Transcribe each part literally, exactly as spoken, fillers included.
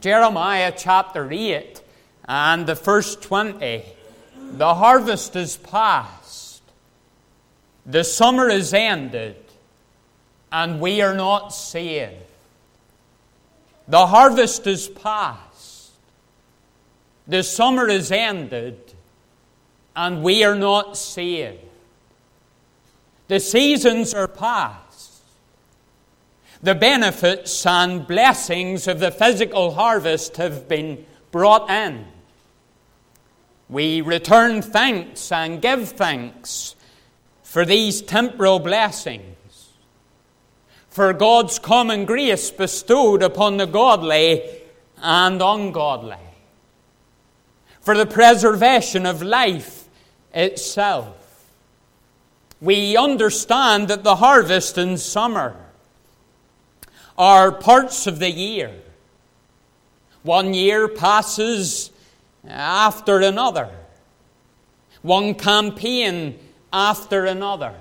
Jeremiah chapter eight and the verse twenty. The harvest is past, the summer is ended, and we are not saved. The harvest is past, the summer is ended, and we are not saved. The seasons are past. The benefits and blessings of the physical harvest have been brought in. We return thanks and give thanks for these temporal blessings, for God's common grace bestowed upon the godly and ungodly, for the preservation of life itself. We understand that the harvest and summer are parts of the year. One year passes after another. One campaign after another.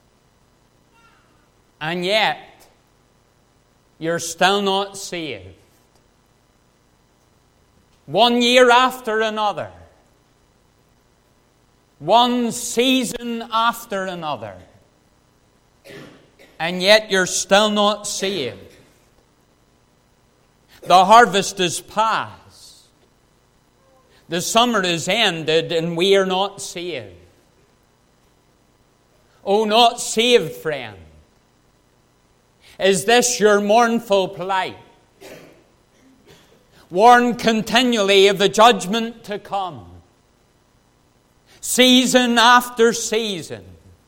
And yet, you're still not saved. One year after another. One season after another. And yet you're still not saved. The harvest is past. The summer is ended and we are not saved. Oh, not saved, friend. Is this your mournful plight? Warn continually of the judgment to come. Season after season.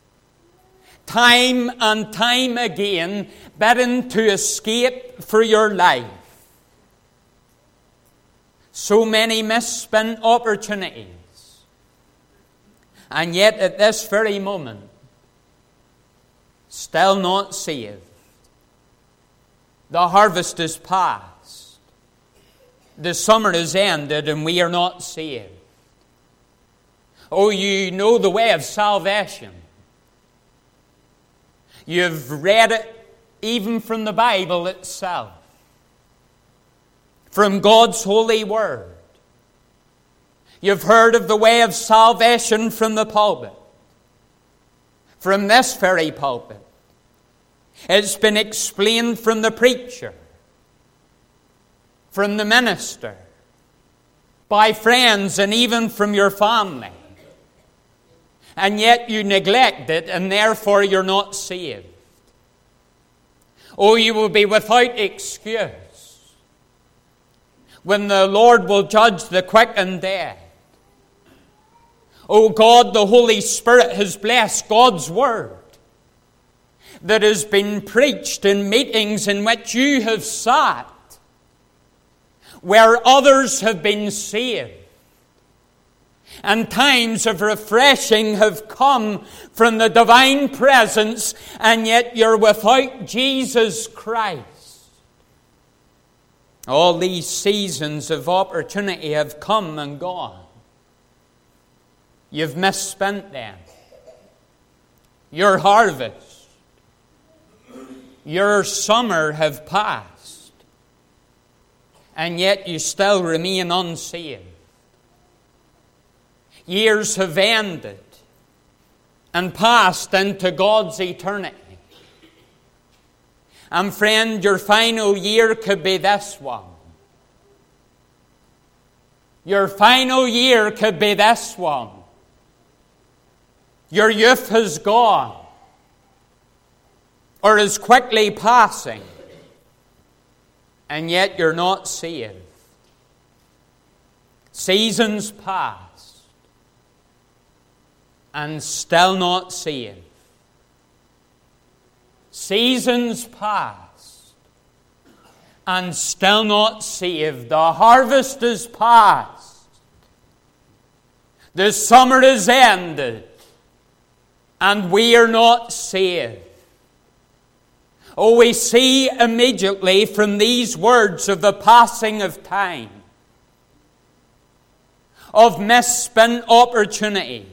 Time and time again, bidden to escape for your life. So many misspent opportunities. And yet at this very moment, still not saved. The harvest is past. The summer is ended and we are not saved. Oh, you know the way of salvation. You've read it even from the Bible itself. From God's holy word. You've heard of the way of salvation from the pulpit. From this very pulpit. It's been explained from the preacher. From the minister. By friends and even from your family. And yet you neglect it and therefore you're not saved. Oh, you will be without excuse when the Lord will judge the quick and dead. Oh God, the Holy Spirit has blessed God's word that has been preached in meetings in which you have sat, where others have been saved. And times of refreshing have come from the divine presence, and yet you're without Jesus Christ. All these seasons of opportunity have come and gone. You've misspent them. Your harvest, your summer have passed, and yet you still remain unsaved. Years have ended and passed into God's eternity. And friend, your final year could be this one. Your final year could be this one. Your youth has gone or is quickly passing, and yet you're not saved. Seasons past and still not saved. Seasons past and still not saved. The harvest is past. The summer is ended. And we are not saved. Oh, we see immediately from these words of the passing of time, of misspent opportunities.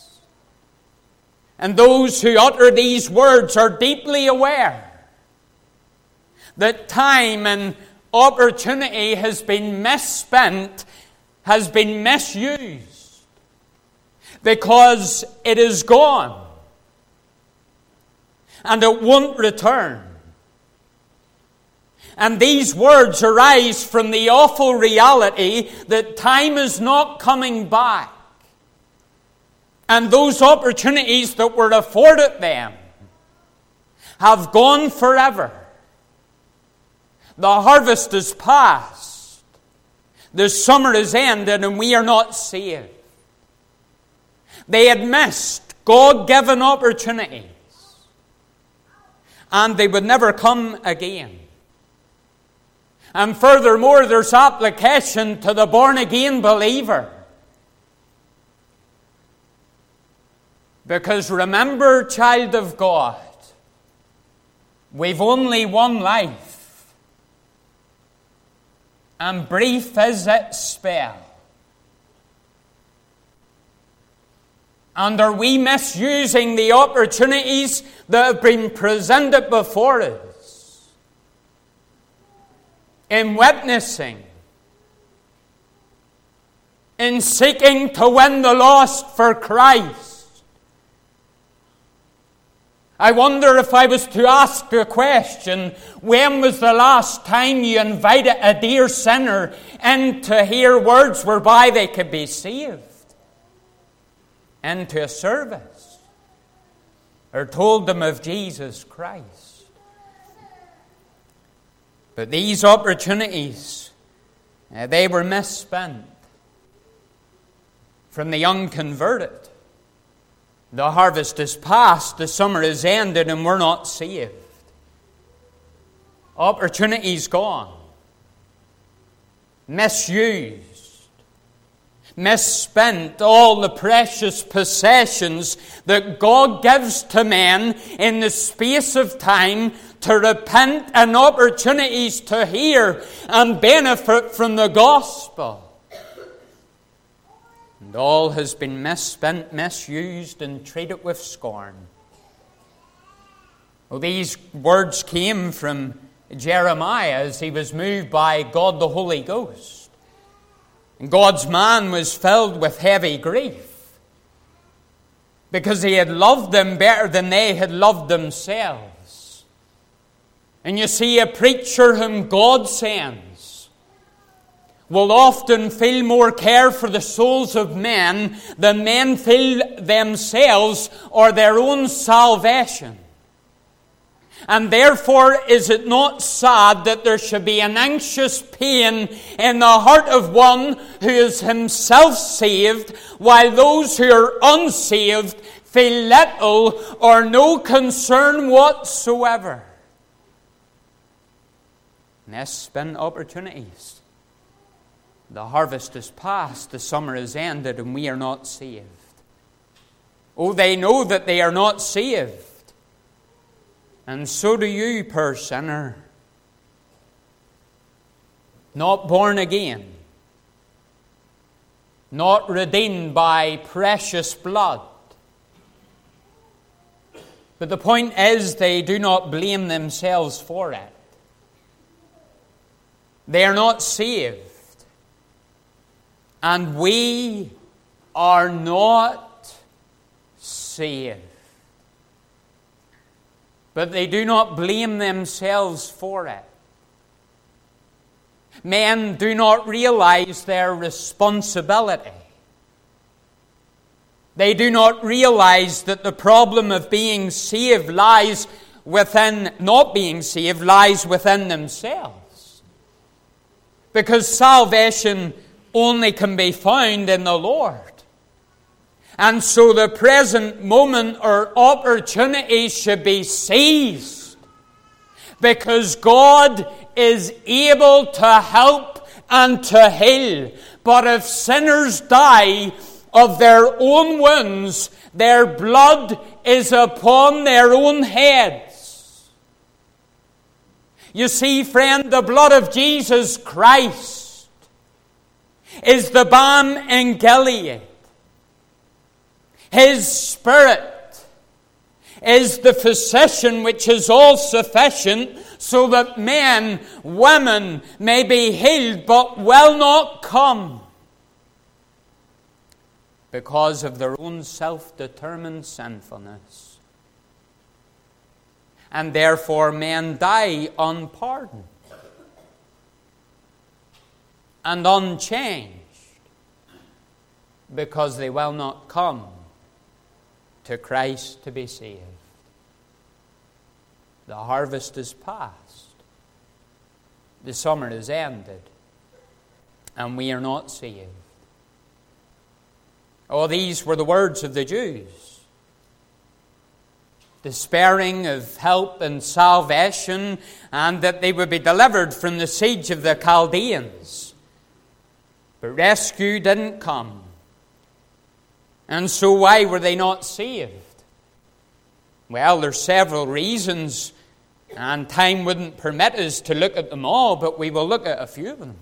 And those who utter these words are deeply aware that time and opportunity has been misspent, has been misused, because it is gone and it won't return. And these words arise from the awful reality that time is not coming back. And those opportunities that were afforded them have gone forever. The harvest is past. The summer is ended and we are not saved. They had missed God-given opportunities. And they would never come again. And furthermore, there's application to the born-again believer. Because remember, child of God, we've only one life. And brief is its spell. And are we misusing the opportunities that have been presented before us? In witnessing, in seeking to win the lost for Christ. I wonder if I was to ask the question, when was the last time you invited a dear sinner in to hear words whereby they could be saved? Into a service? Or told them of Jesus Christ? But these opportunities, uh, they were misspent. From the unconverted, the harvest is past, the summer is ended, and we're not saved. Opportunities gone. Misused. Misspent all the precious possessions that God gives to men in the space of time to repent and opportunities to hear and benefit from the gospel. And all has been misspent, misused, and treated with scorn. Well, these words came from Jeremiah as he was moved by God the Holy Ghost. And God's man was filled with heavy grief because he had loved them better than they had loved themselves. And you see, a preacher whom God sends will often feel more care for the souls of men than men feel themselves or their own salvation. And therefore, is it not sad that there should be an anxious pain in the heart of one who is himself saved, while those who are unsaved feel little or no concern whatsoever? Misspent opportunities. The harvest is past, the summer is ended, and we are not saved. Oh, they know that they are not saved. And so do you, poor sinner. Not born again. Not redeemed by precious blood. But the point is, they do not blame themselves for it. They are not saved. And we are not saved. But they do not blame themselves for it. Men do not realize their responsibility. They do not realize that the problem of being saved lies within, not being saved, lies within themselves. Because salvation only can be found in the Lord. And so the present moment or opportunity should be seized. Because God is able to help and to heal. But if sinners die of their own wounds, their blood is upon their own heads. You see, friend, the blood of Jesus Christ is the balm in Gilead. His Spirit is the physician which is all sufficient, so that men, women may be healed, but will not come because of their own self-determined sinfulness. And therefore men die unpardoned and unchanged, because they will not come to Christ to be saved. The harvest is past. The summer is ended. And we are not saved. Oh, these were the words of the Jews, despairing of help and salvation, and that they would be delivered from the siege of the Chaldeans. But rescue didn't come. And so why were they not saved? Well, there's several reasons, and time wouldn't permit us to look at them all, but we will look at a few of them.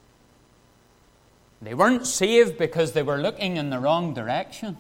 They weren't saved because they were looking in the wrong direction.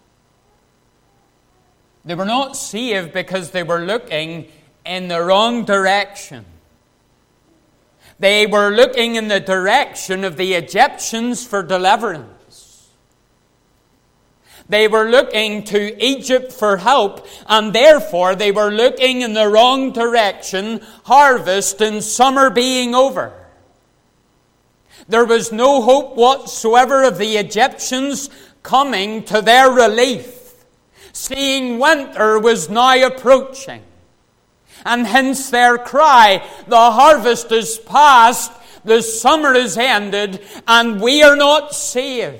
They were not saved because they were looking in the wrong direction. They were looking in the direction of the Egyptians for deliverance. They were looking to Egypt for help, and therefore they were looking in the wrong direction, harvest and summer being over. There was no hope whatsoever of the Egyptians coming to their relief, seeing winter was now approaching. And hence their cry, the harvest is past, the summer is ended, and we are not saved.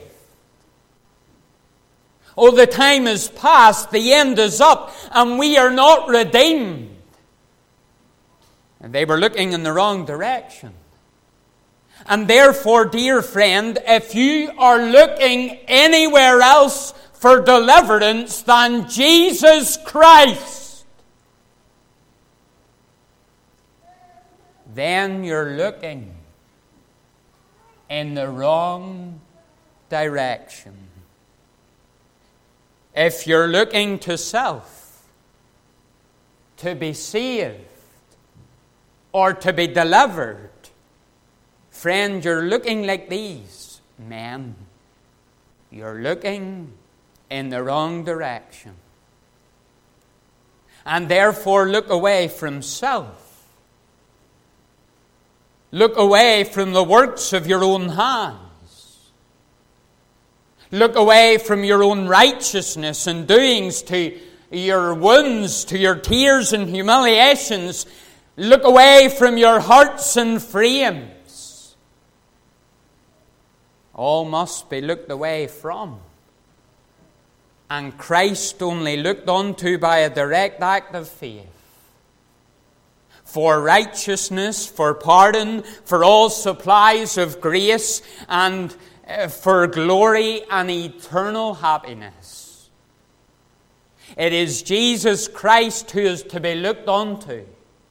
Oh, the time is past, the end is up, and we are not redeemed. And they were looking in the wrong direction. And therefore, dear friend, if you are looking anywhere else for deliverance than Jesus Christ, then you're looking in the wrong direction. If you're looking to self, to be saved, or to be delivered, friend, you're looking like these men. You're looking in the wrong direction. And therefore look away from self. Look away from the works of your own hands. Look away from your own righteousness and doings, to your wounds, to your tears and humiliations. Look away from your hurts and frames. All must be looked away from. And Christ only looked unto by a direct act of faith. For righteousness, for pardon, for all supplies of grace, and for glory and eternal happiness. It is Jesus Christ who is to be looked unto.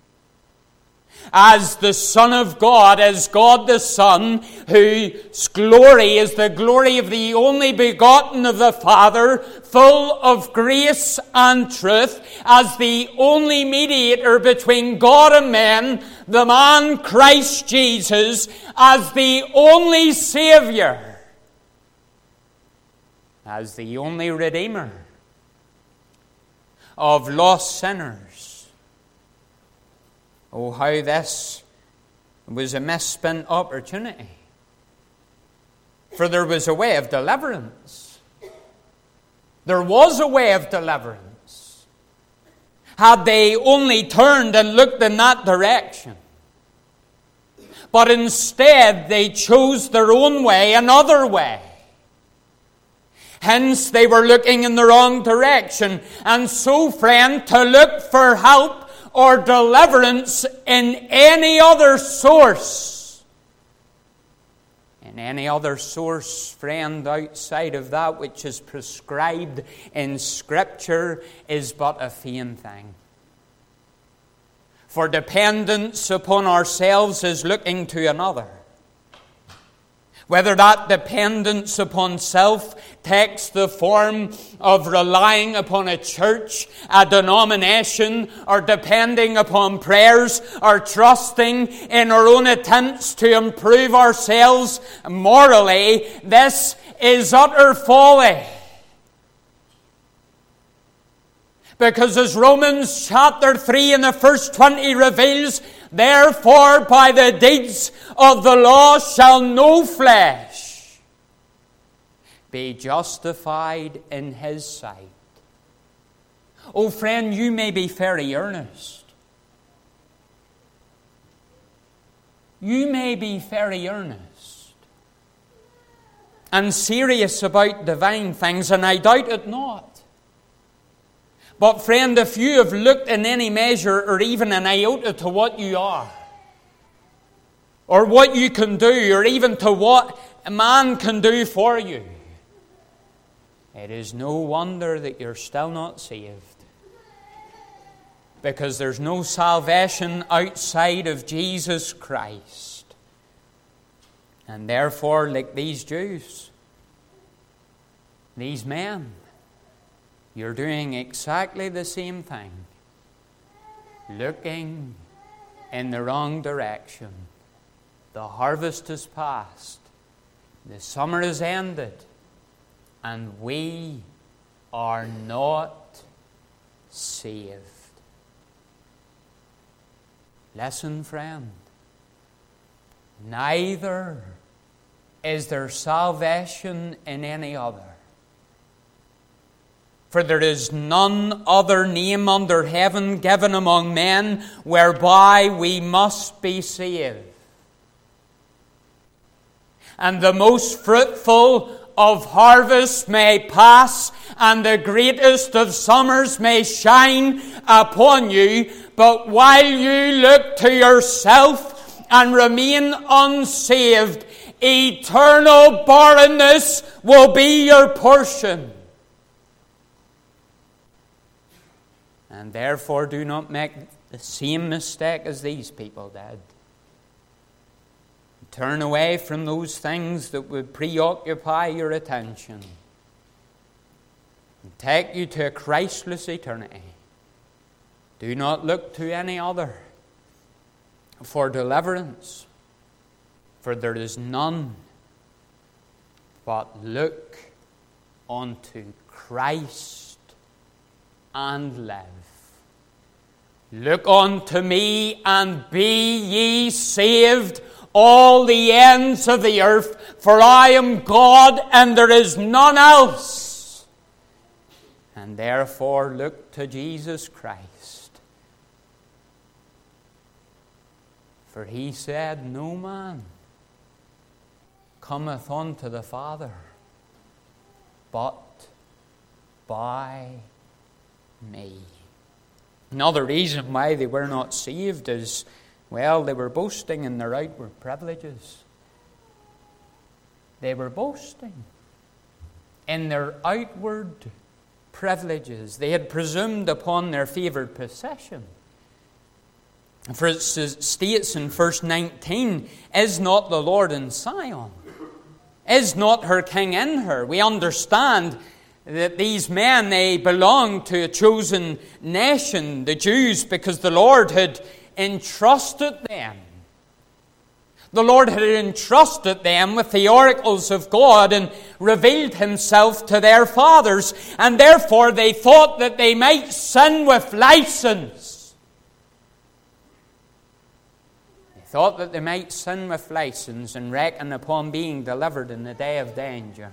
As the Son of God, as God the Son, whose glory is the glory of the only begotten of the Father, full of grace and truth, as the only mediator between God and men, the man Christ Jesus, as the only Savior, as the only Redeemer of lost sinners. Oh, how this was a misspent opportunity. For there was a way of deliverance. There was a way of deliverance. Had they only turned and looked in that direction. But instead they chose their own way, another way. Hence they were looking in the wrong direction. And so, friend, to look for help or deliverance in any other source, in any other source, friend, outside of that which is prescribed in Scripture, is but a vain thing. For dependence upon ourselves is looking to another. Whether that dependence upon self takes the form of relying upon a church, a denomination, or depending upon prayers, or trusting in our own attempts to improve ourselves morally, this is utter folly. Because as Romans chapter three and the first twenty reveals, therefore by the deeds of the law shall no flesh be justified in his sight. Oh friend, you may be very earnest. You may be very earnest and serious about divine things, and I doubt it not. But friend, if you have looked in any measure or even an iota to what you are, or what you can do, or even to what a man can do for you, it is no wonder that you're still not saved. Because there's no salvation outside of Jesus Christ. And therefore, like these Jews, these men, you're doing exactly the same thing. Looking in the wrong direction. The harvest is past. The summer is ended. And we are not saved. Listen, friend. Neither is there salvation in any other. For there is none other name under heaven given among men whereby we must be saved. And the most fruitful of harvests may pass, and the greatest of summers may shine upon you. But while you look to yourself and remain unsaved, eternal barrenness will be your portion. And therefore do not make the same mistake as these people did. Turn away from those things that would preoccupy your attention and take you to a Christless eternity. Do not look to any other for deliverance, for there is none, but look unto Christ and live. Look unto me and be ye saved, all the ends of the earth, for I am God and there is none else. And therefore look to Jesus Christ. For he said, no man cometh unto the Father but by me. Another reason why they were not saved is, well, they were boasting in their outward privileges. They were boasting in their outward privileges. They had presumed upon their favoured possession. For it states in verse nineteen, is not the Lord in Zion? Is not her king in her? We understand that these men, they belonged to a chosen nation, the Jews, because the Lord had entrusted them. The Lord had entrusted them with the oracles of God and revealed himself to their fathers, and therefore they thought that they might sin with license. They thought that they might sin with license and reckon upon being delivered in the day of danger.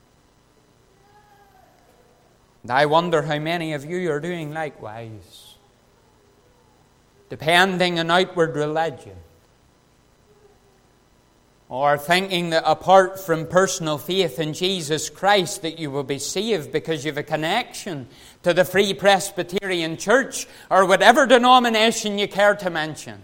And I wonder how many of you are doing likewise, depending on outward religion, or thinking that apart from personal faith in Jesus Christ that you will be saved because you have a connection to the Free Presbyterian Church or whatever denomination you care to mention.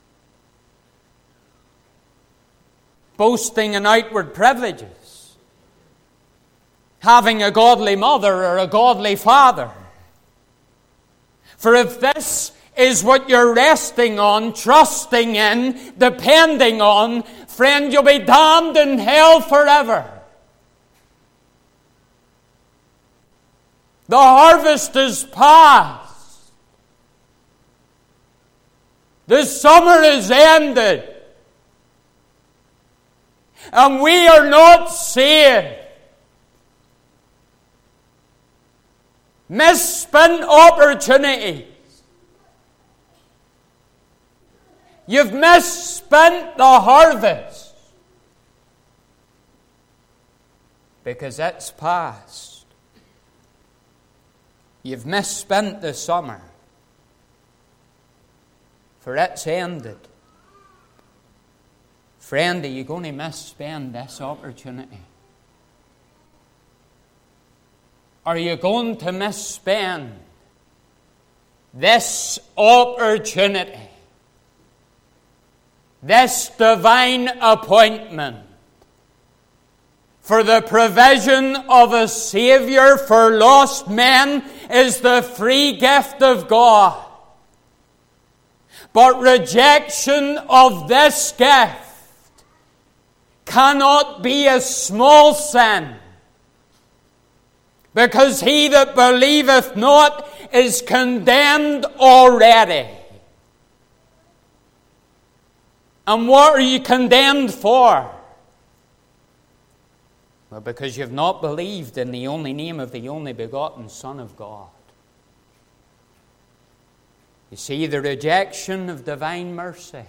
Boasting in outward privileges, having a godly mother or a godly father. For if this is what you're resting on, trusting in, depending on, friend, you'll be damned in hell forever. The harvest is past. The summer is ended. And we are not saved. Misspent opportunities. You've misspent the harvest. Because it's past. You've misspent the summer. For it's ended. Friend, are you going to misspend this opportunity? Are you going to misspend this opportunity? This divine appointment for the provision of a Savior for lost men is the free gift of God. But rejection of this gift cannot be a small sin, because he that believeth not is condemned already. And what are you condemned for? Well, because you've not believed in the only name of the only begotten Son of God. You see, the rejection of divine mercy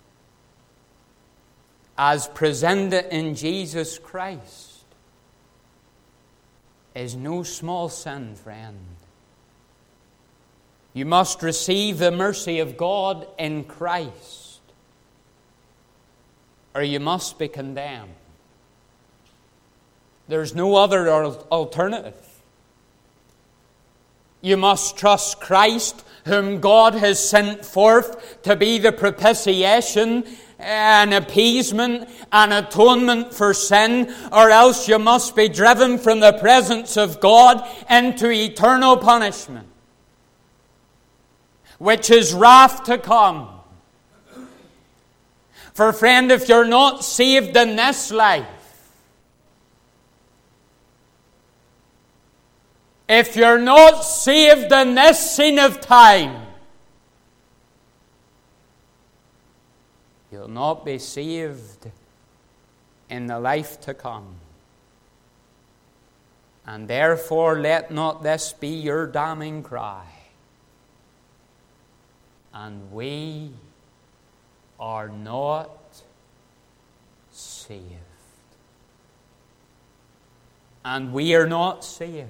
as presented in Jesus Christ is no small sin, friend. You must receive the mercy of God in Christ, or you must be condemned. There's no other alternative. You must trust Christ, whom God has sent forth to be the propitiation, an appeasement, an atonement for sin, or else you must be driven from the presence of God into eternal punishment, which is wrath to come. For friend, if you're not saved in this life, if you're not saved in this scene of time, you'll not be saved in the life to come. And therefore, let not this be your damning cry. And we are not saved. And we are not saved.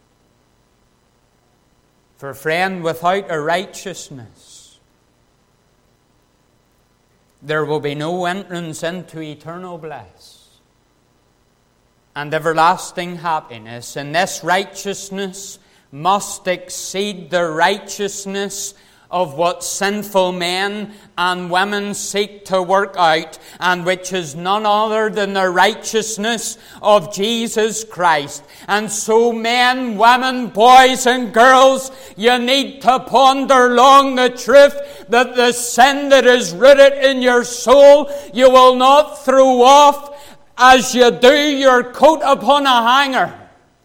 For friend, without a righteousness, there will be no entrance into eternal bliss and everlasting happiness. And this righteousness must exceed the righteousness of what sinful men and women seek to work out, and which is none other than the righteousness of Jesus Christ. And so men, women, boys and girls, you need to ponder long the truth that the sin that is rooted in your soul you will not throw off as you do your coat upon a hanger.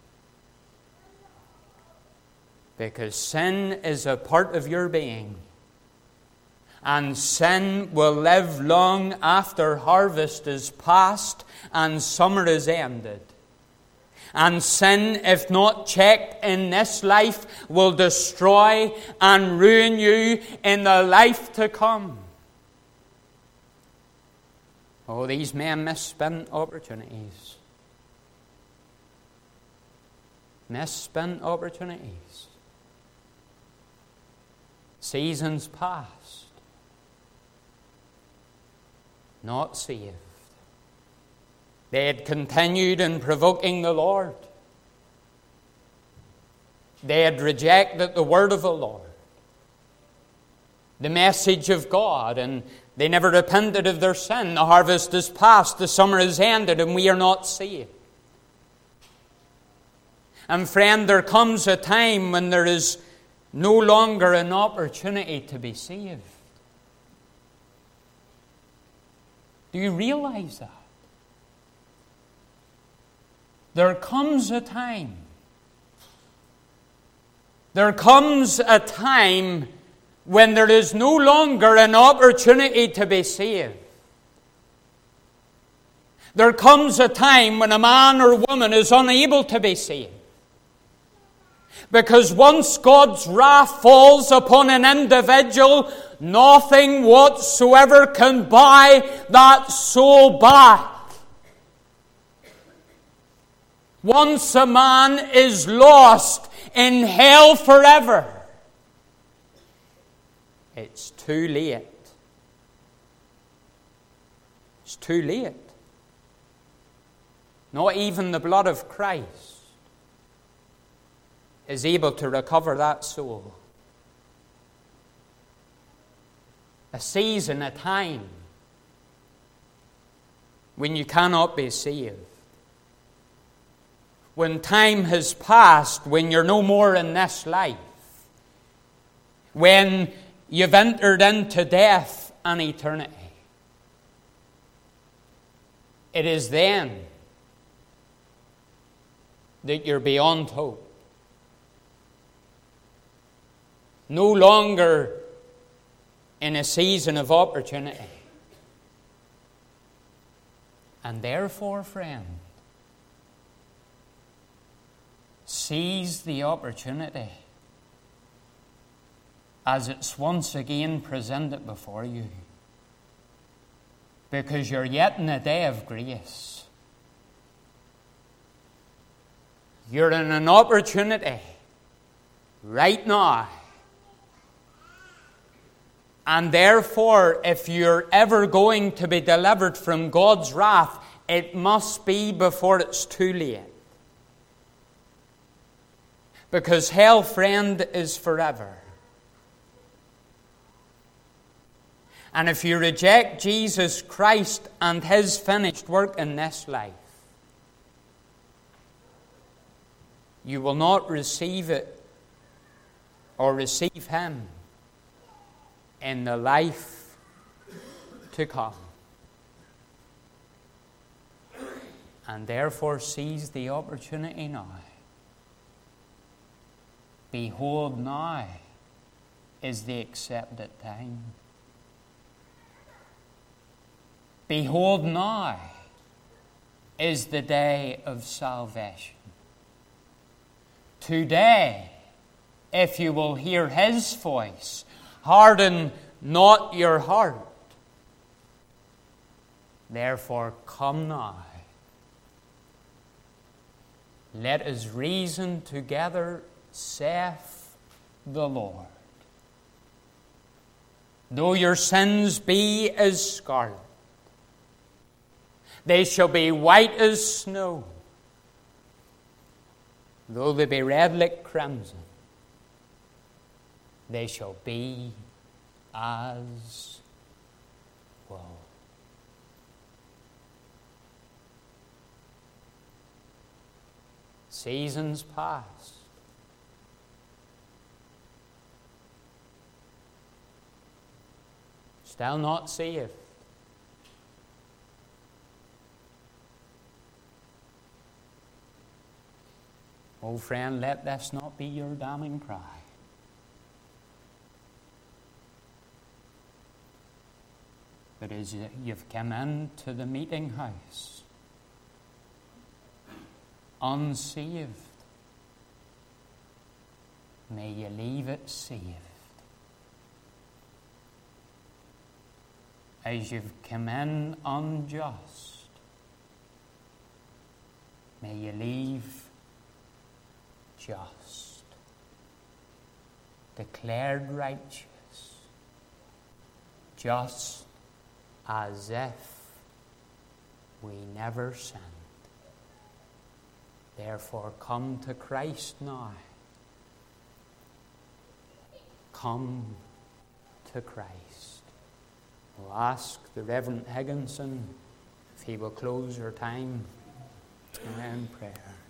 Because sin is a part of your being. And sin will live long after harvest is past and summer is ended. And sin, if not checked in this life, will destroy and ruin you in the life to come. Oh, these men misspent opportunities. Misspent opportunities. Seasons past, not saved. They had continued in provoking the Lord. They had rejected the word of the Lord, the message of God, and they never repented of their sin. The harvest is past, the summer is ended, and we are not saved. And friend, there comes a time when there is no longer an opportunity to be saved. Do you realize that? There comes a time, there comes a time when there is no longer an opportunity to be saved. There comes a time when a man or woman is unable to be saved. Because once God's wrath falls upon an individual, nothing whatsoever can buy that soul back. Once a man is lost in hell forever, it's too late. It's too late. Not even the blood of Christ is able to recover that soul. A season, a time when you cannot be saved. When time has passed, when you're no more in this life. When you've entered into death and eternity. It is then that you're beyond hope. No longer in a season of opportunity. And therefore, friend, seize the opportunity as it's once again presented before you. Because you're yet in a day of grace. You're in an opportunity right now. And therefore, if you're ever going to be delivered from God's wrath, it must be before it's too late. Because hell, friend, is forever. And if you reject Jesus Christ and His finished work in this life, you will not receive it or receive Him in the life to come. And therefore seize the opportunity now. Behold, now is the accepted time. Behold, now is the day of salvation. Today, if you will hear His voice, harden not your heart. Therefore, come now. Let us reason together, saith the Lord. Though your sins be as scarlet, they shall be white as snow. Though they be red like crimson, they shall be as wool. Seasons pass. Still not saved. Oh friend, let this not be your damning cry. But as you've come into the meeting house, unsaved, may you leave it saved. As you've come in unjust, may you leave just, declared righteous, just as if we never sinned. Therefore, come to Christ now. Come to Christ. We'll ask the Reverend Higginson if he will close our time in prayer.